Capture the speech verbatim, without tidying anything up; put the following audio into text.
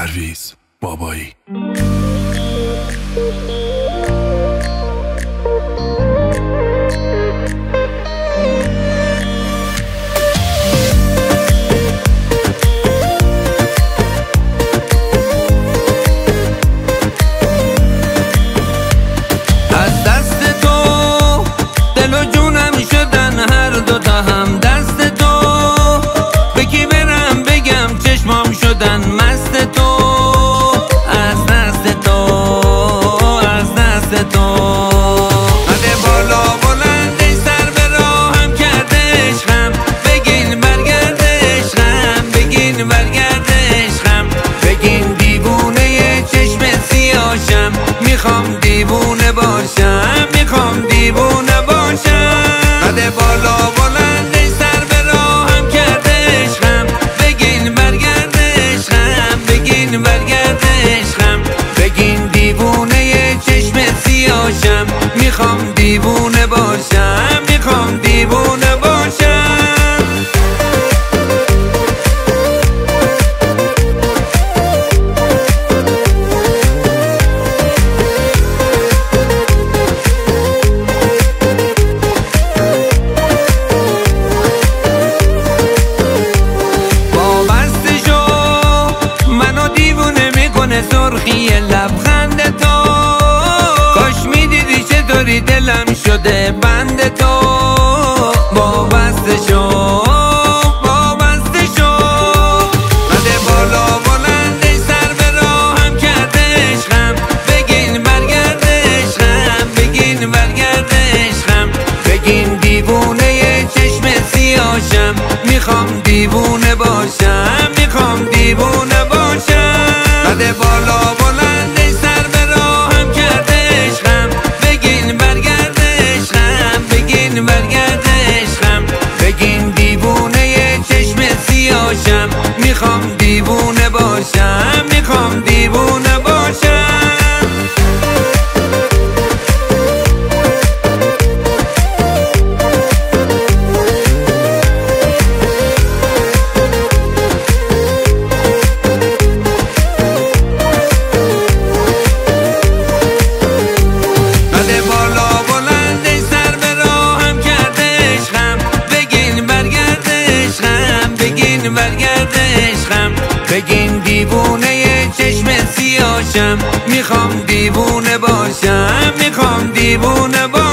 پرویز بابایی. از دست تو دل و جونم شدن هر دو تا هم دست تو، به کی برم بگم چشمام شدن مست تو. از دست تو از دست تو قد بالا بلند سر به راهم کرده عشقم، بگین برگرد عشقم، بگین برگرد عشقم، بگین دیوونه چشم سیاهشم، میخوام دیوونه باشم، میخوام دیوونه باشم. قد بالا بلند سر به راهم کرده عشقم، بگین برگرد عشقم، بگین برگرد عشقم، بگین دیوونه چشم سیاهشم، میخوام دیوونه باشم، میخوام دیوونه باشم. سرخی لبخند تو کاش میدیدی چطوری دلم شده بند تو. وابسته شو وابسته شو قد بالا بلند سر به راهم کرده عشقم، بگین برگرد عشقم، بگین برگرد عشقم، بگین دیوونه چشم سیاهشم، میخوام دیوونه باشم، میخوام دیوونه باشم. قد بالا بلند سر به راهم کرده عشقم، بگین برگرد عشقم، بگین برگرد عشقم، بگین دیوونه چشم سیاهشم، میخوام دیوونه باشم، میخوام دیوونه باشم. برگرد عشقم، بگین دیوونه چشم سیاهشم، میخوام دیوونه باشم، میخوام دیوونه باشم.